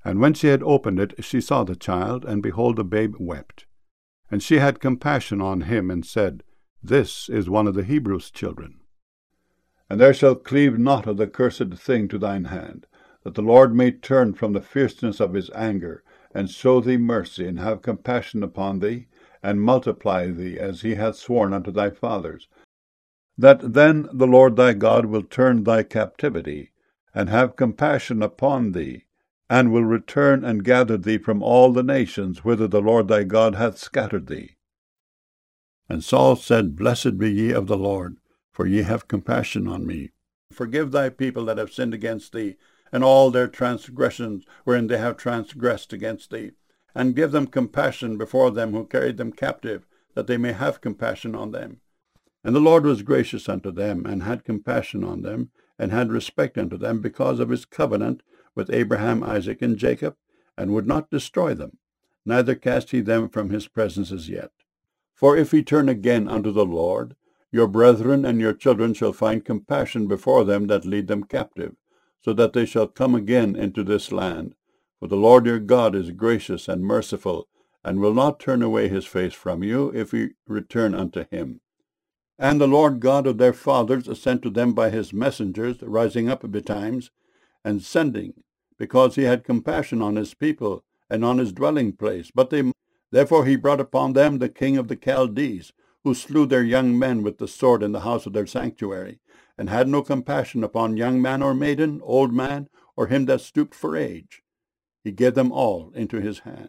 And when she had opened it, she saw the child, and behold, the babe wept. And she had compassion on him, and said, This is one of the Hebrews' children. And there shall cleave not of the cursed thing to thine hand, that the Lord may turn from the fierceness of his anger, and show thee mercy, and have compassion upon thee, and multiply thee, as he hath sworn unto thy fathers, that then the Lord thy God will turn thy captivity, and have compassion upon thee, and will return and gather thee from all the nations whither the Lord thy God hath scattered thee. And Saul said, Blessed be ye of the Lord, for ye have compassion on me. Forgive thy people that have sinned against thee, and all their transgressions wherein they have transgressed against thee, and give them compassion before them who carried them captive, that they may have compassion on them. And the Lord was gracious unto them, and had compassion on them, and had respect unto them, because of his covenant with Abraham, Isaac, and Jacob, and would not destroy them, neither cast he them from his presence as yet. For if he turn again unto the Lord, your brethren and your children shall find compassion before them that lead them captive, so that they shall come again into this land. For the Lord your God is gracious and merciful, and will not turn away his face from you, if ye return unto him. And the Lord God of their fathers sent to them by his messengers, rising up betimes, and sending, because he had compassion on his people, and on his dwelling place. Therefore he brought upon them the king of the Chaldees, who slew their young men with the sword in the house of their sanctuary, and had no compassion upon young man or maiden, old man, or him that stooped for age. He gave them all into his hand.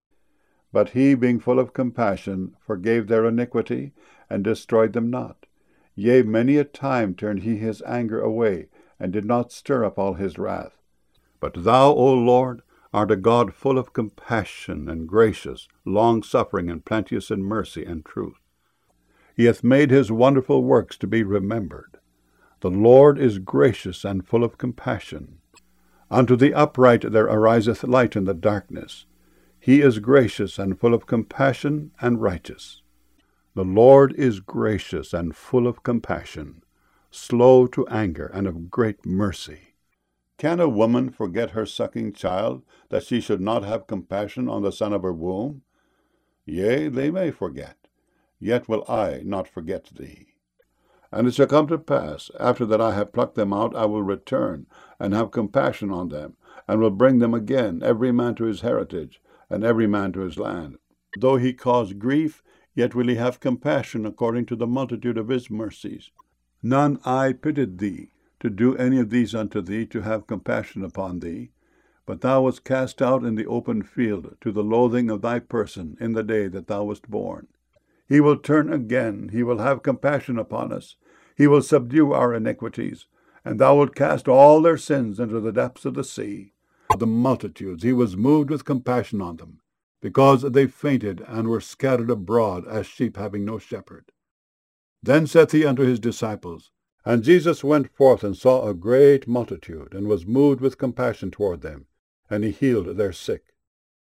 But he, being full of compassion, forgave their iniquity, and destroyed them not. Yea, many a time turned he his anger away, and did not stir up all his wrath. But thou, O Lord, art a God full of compassion and gracious, long-suffering, and plenteous in mercy and truth. He hath made his wonderful works to be remembered. The Lord is gracious and full of compassion. Unto the upright there ariseth light in the darkness. He is gracious and full of compassion and righteous. The Lord is gracious and full of compassion, slow to anger, and of great mercy. Can a woman forget her sucking child, that she should not have compassion on the son of her womb? Yea, they may forget, yet will I not forget thee. And it shall come to pass, after that I have plucked them out, I will return, and have compassion on them, and will bring them again, every man to his heritage, and every man to his land. Though he cause grief, yet will he have compassion according to the multitude of his mercies. None eye pitied thee, to do any of these unto thee, to have compassion upon thee. But thou wast cast out in the open field, to the loathing of thy person, in the day that thou wast born. He will turn again, he will have compassion upon us. He will subdue our iniquities, and thou wilt cast all their sins into the depths of the sea. The multitudes, he was moved with compassion on them, because they fainted and were scattered abroad as sheep having no shepherd. Then saith he unto his disciples, And Jesus went forth and saw a great multitude, and was moved with compassion toward them, and he healed their sick.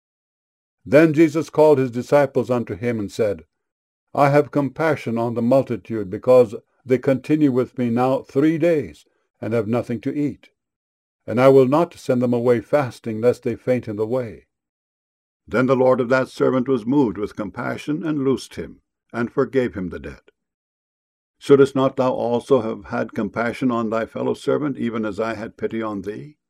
Then Jesus called his disciples unto him, and said, I have compassion on the multitude, because they continue with me now 3 days, and have nothing to eat. And I will not send them away fasting, lest they faint in the way. Then the Lord of that servant was moved with compassion, and loosed him, and forgave him the debt. Shouldest not thou also have had compassion on thy fellow servant, even as I had pity on thee?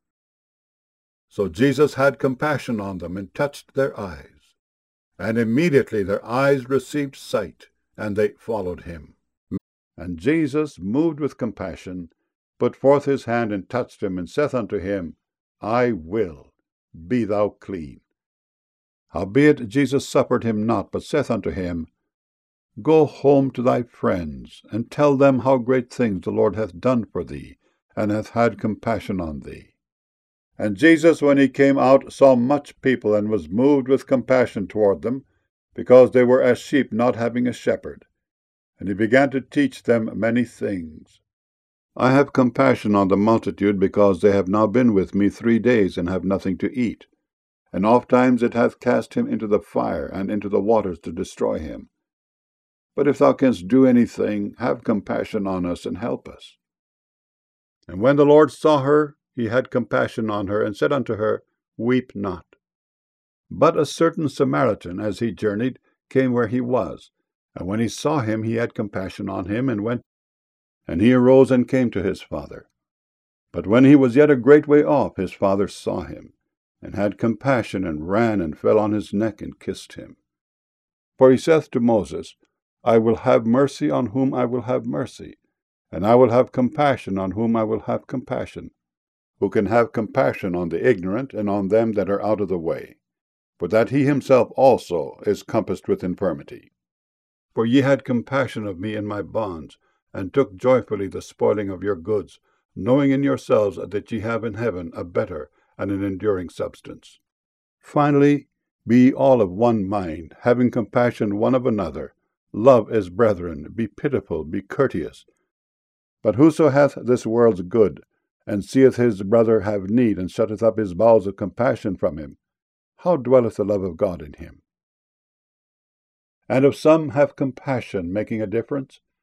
So Jesus had compassion on them, and touched their eyes. And immediately their eyes received sight, and they followed him. And Jesus, moved with compassion, put forth his hand, and touched him, and saith unto him, I will, be thou clean. Howbeit Jesus suffered him not, but saith unto him, Go home to thy friends, and tell them how great things the Lord hath done for thee, and hath had compassion on thee. And Jesus, when he came out, saw much people, and was moved with compassion toward them, because they were as sheep not having a shepherd. And he began to teach them many things. I have compassion on the multitude, because they have now been with me 3 days, and have nothing to eat. And ofttimes it hath cast him into the fire, and into the waters to destroy him. But if thou canst do anything, have compassion on us, and help us. And when the Lord saw her, he had compassion on her, and said unto her, weep not. But a certain Samaritan, as he journeyed, came where he was, and when he saw him, he had compassion on him, and he arose and came to his father. But when he was yet a great way off, his father saw him, and had compassion, and ran, and fell on his neck, and kissed him. For he saith to Moses, I will have mercy on whom I will have mercy, and I will have compassion on whom I will have compassion. Who can have compassion on the ignorant, and on them that are out of the way? For that he himself also is compassed with infirmity. For ye had compassion of me in my bonds, and took joyfully the spoiling of your goods, knowing in yourselves that ye have in heaven a better and an enduring substance. Finally, be ye all of one mind, having compassion one of another. Love as brethren, be pitiful, be courteous. But whoso hath this world's good, and seeth his brother have need, and shutteth up his bowels of compassion from him, how dwelleth the love of God in him? And if some have compassion, making a difference,